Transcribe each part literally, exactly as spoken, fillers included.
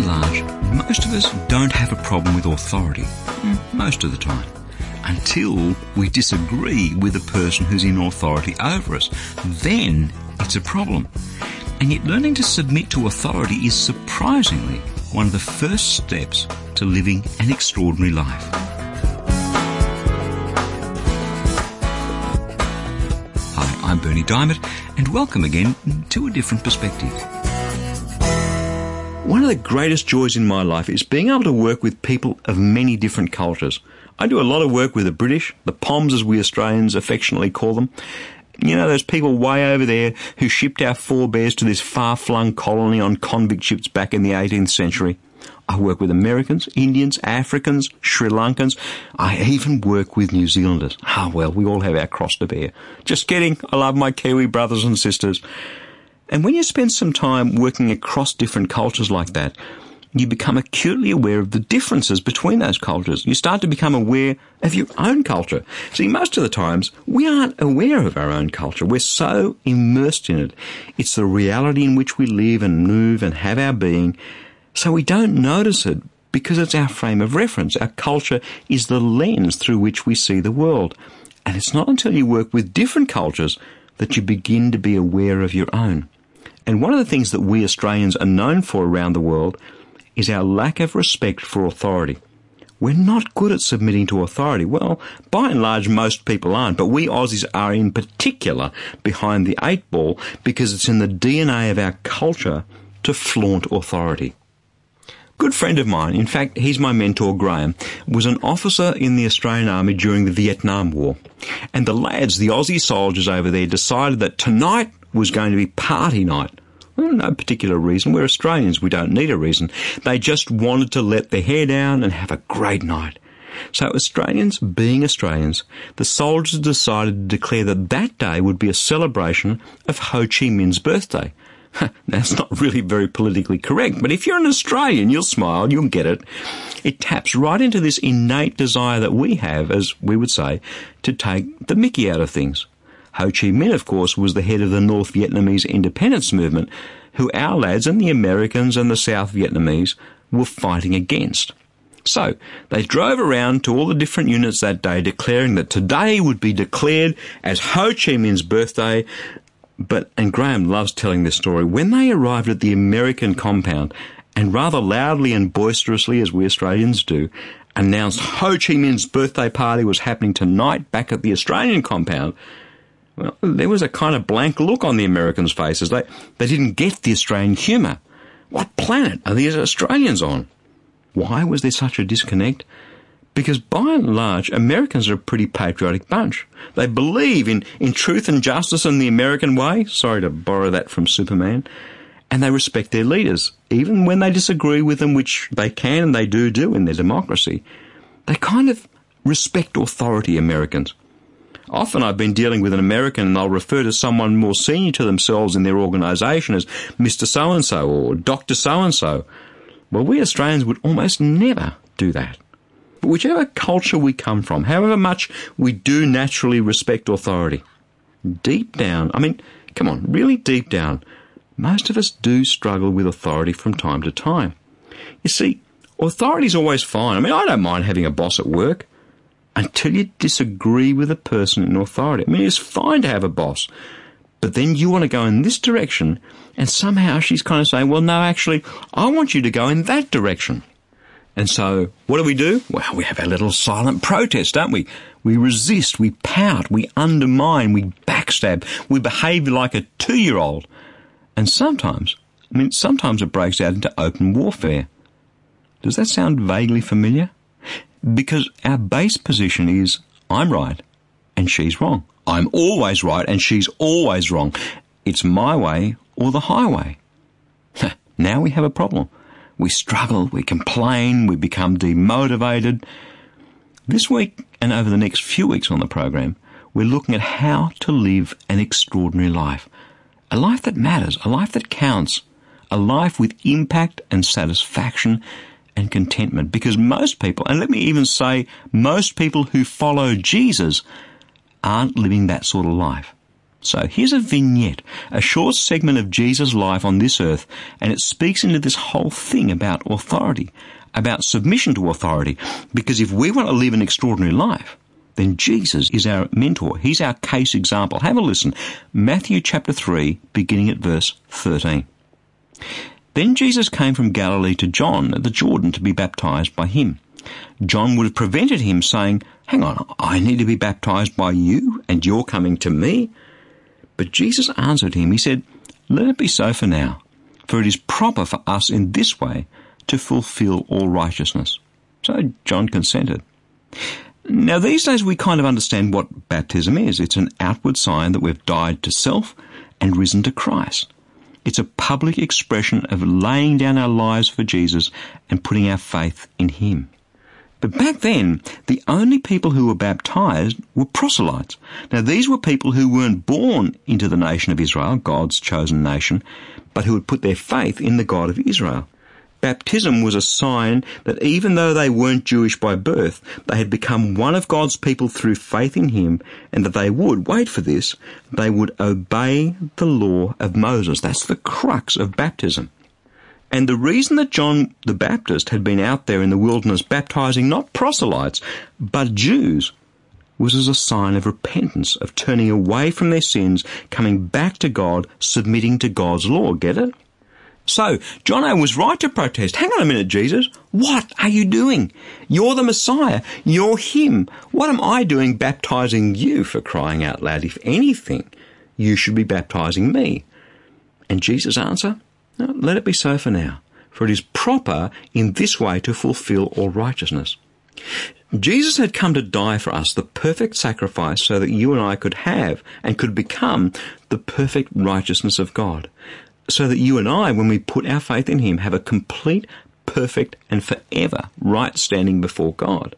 large, most of us don't have a problem with authority, most of the time, until we disagree with the person who's in authority over us. Then it's a problem. And yet learning to submit to authority is surprisingly one of the first steps to living an extraordinary life. Hi, I'm Bernie Diamond, and welcome again to A Different Perspective. One of the greatest joys in my life is being able to work with people of many different cultures. I do a lot of work with the British, the Poms as we Australians affectionately call them. You know, those people way over there who shipped our forebears to this far-flung colony on convict ships back in the eighteenth century. I work with Americans, Indians, Africans, Sri Lankans. I even work with New Zealanders. Ah, well, we all have our cross to bear. Just kidding. I love my Kiwi brothers and sisters. And when you spend some time working across different cultures like that, you become acutely aware of the differences between those cultures. You start to become aware of your own culture. See, most of the times, we aren't aware of our own culture. We're so immersed in it. It's the reality in which we live and move and have our being, so we don't notice it because it's our frame of reference. Our culture is the lens through which we see the world. And it's not until you work with different cultures that you begin to be aware of your own. And one of the things that we Australians are known for around the world is our lack of respect for authority. We're not good at submitting to authority. Well, by and large, most people aren't, but we Aussies are in particular behind the eight ball because it's in the D N A of our culture to flaunt authority. A good friend of mine, in fact, he's my mentor, Graham, was an officer in the Australian Army during the Vietnam War. And the lads, the Aussie soldiers over there, decided that tonight was going to be party night. Well, no particular reason. We're Australians. We don't need a reason. They just wanted to let their hair down and have a great night. So Australians, being Australians, the soldiers decided to declare that that day would be a celebration of Ho Chi Minh's birthday. That's not really very politically correct, but if you're an Australian, you'll smile, you'll get it. It taps right into this innate desire that we have, as we would say, to take the mickey out of things. Ho Chi Minh, of course, was the head of the North Vietnamese independence movement, who our lads and the Americans and the South Vietnamese were fighting against. So, they drove around to all the different units that day declaring that today would be declared as Ho Chi Minh's birthday. But, and Graham loves telling this story, when they arrived at the American compound, and rather loudly and boisterously, as we Australians do, announced Ho Chi Minh's birthday party was happening tonight back at the Australian compound, well, there was a kind of blank look on the Americans' faces. They, they didn't get the Australian humour. What planet are these Australians on? Why was there such a disconnect? Because by and large, Americans are a pretty patriotic bunch. They believe in, in truth and justice and the American way. Sorry to borrow that from Superman. And they respect their leaders, even when they disagree with them, which they can and they do do in their democracy. They kind of respect authority, Americans. Often I've been dealing with an American and they'll refer to someone more senior to themselves in their organisation as Mister So-and-so or Doctor So-and-so. Well, we Australians would almost never do that. But whichever culture we come from, however much we do naturally respect authority, deep down, I mean, come on, really deep down, most of us do struggle with authority from time to time. You see, authority's always fine. I mean, I don't mind having a boss at work until you disagree with a person in authority. I mean, it's fine to have a boss, but then you want to go in this direction, and somehow she's kind of saying, well, no, actually, I want you to go in that direction. And so, what do we do? Well, we have our little silent protest, don't we? We resist, we pout, we undermine, we backstab, we behave like a two-year-old. And sometimes, I mean, sometimes it breaks out into open warfare. Does that sound vaguely familiar? Because our base position is, I'm right and she's wrong. I'm always right and she's always wrong. It's my way or the highway. Now we have a problem. We struggle, we complain, we become demotivated. This week and over the next few weeks on the program, we're looking at how to live an extraordinary life. A life that matters, a life that counts, a life with impact and satisfaction and contentment. Because most people, and let me even say most people who follow Jesus, aren't living that sort of life. So here's a vignette, a short segment of Jesus' life on this earth, and it speaks into this whole thing about authority, about submission to authority, because if we want to live an extraordinary life, then Jesus is our mentor. He's our case example. Have a listen. Matthew chapter three, beginning at verse thirteen. Then Jesus came from Galilee to John at the Jordan to be baptized by him. John would have prevented him, saying, "Hang on, I need to be baptized by you, and you're coming to me?" But Jesus answered him. He said, "Let it be so for now, for it is proper for us in this way to fulfill all righteousness." So John consented. Now, these days we kind of understand what baptism is. It's an outward sign that we've died to self and risen to Christ. It's a public expression of laying down our lives for Jesus and putting our faith in him. But back then, the only people who were baptized were proselytes. Now, these were people who weren't born into the nation of Israel, God's chosen nation, but who had put their faith in the God of Israel. Baptism was a sign that even though they weren't Jewish by birth, they had become one of God's people through faith in him, and that they would, wait for this, they would obey the law of Moses. That's the crux of baptism. And the reason that John the Baptist had been out there in the wilderness baptizing not proselytes, but Jews, was as a sign of repentance, of turning away from their sins, coming back to God, submitting to God's law. Get it? So, Jono was right to protest. Hang on a minute, Jesus. What are you doing? You're the Messiah. You're him. What am I doing baptizing you, for crying out loud? If anything, you should be baptizing me. And Jesus' answer? No, let it be so for now, for it is proper in this way to fulfill all righteousness. Jesus had come to die for us, the perfect sacrifice, so that you and I could have and could become the perfect righteousness of God. So that you and I, when we put our faith in him, have a complete, perfect, and forever right standing before God.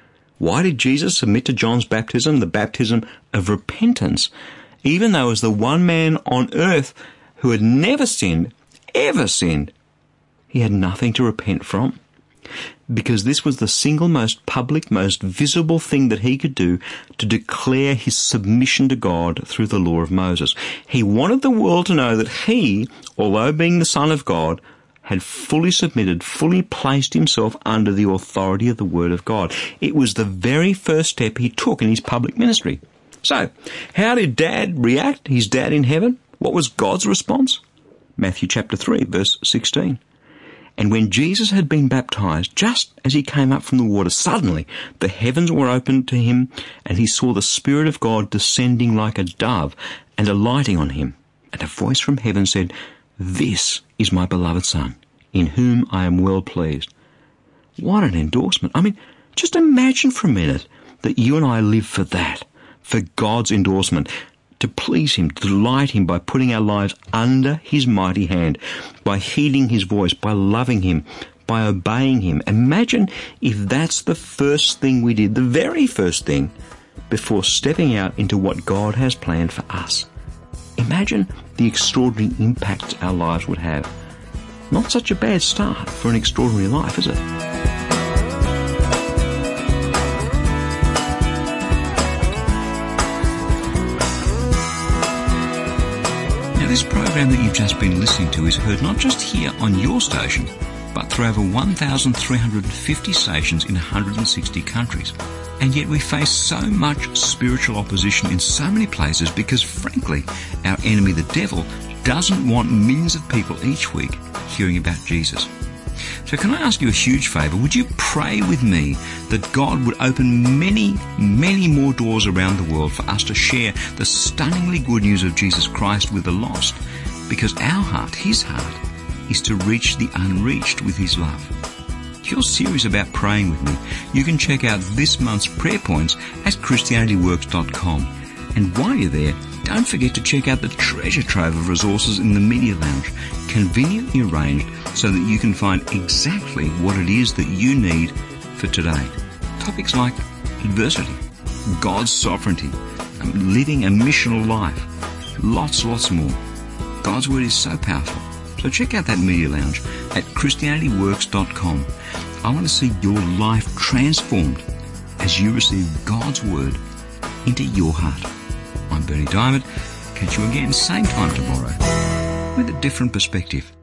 Why did Jesus submit to John's baptism, the baptism of repentance, even though as the one man on earth who had never sinned, ever sinned, he had nothing to repent from? Because this was the single most public, most visible thing that he could do to declare his submission to God through the law of Moses. He wanted the world to know that he, although being the Son of God, had fully submitted, fully placed himself under the authority of the Word of God. It was the very first step he took in his public ministry. So, how did Dad react, his dad in heaven? What was God's response? Matthew chapter three, verse sixteen. And when Jesus had been baptized, just as he came up from the water, suddenly the heavens were opened to him, and he saw the Spirit of God descending like a dove and alighting on him. And a voice from heaven said, "This is my beloved Son, in whom I am well pleased." What an endorsement. I mean, just imagine for a minute that you and I live for that, for God's endorsement, to please him, to delight him by putting our lives under his mighty hand, by heeding his voice, by loving him, by obeying him. Imagine if that's the first thing we did, the very first thing, before stepping out into what God has planned for us. Imagine the extraordinary impact our lives would have. Not such a bad start for an extraordinary life, is it? This program that you've just been listening to is heard not just here on your station, but through over one thousand three hundred fifty stations in one hundred sixty countries. And yet we face so much spiritual opposition in so many places because, frankly, our enemy, the devil, doesn't want millions of people each week hearing about Jesus. So can I ask you a huge favour? Would you pray with me that God would open many, many more doors around the world for us to share the stunningly good news of Jesus Christ with the lost? Because our heart, his heart, is to reach the unreached with his love. If you're serious about praying with me, you can check out this month's prayer points at Christianity Works dot com. And while you're there, don't forget to check out the treasure trove of resources in the Media Lounge, conveniently arranged so that you can find exactly what it is that you need for today. Topics like adversity, God's sovereignty, living a missional life, lots, lots more. God's Word is so powerful. So check out that Media Lounge at Christianity Works dot com. I want to see your life transformed as you receive God's Word into your heart. I'm Bernie Diamond, Catch you again, same time tomorrow, with a different perspective.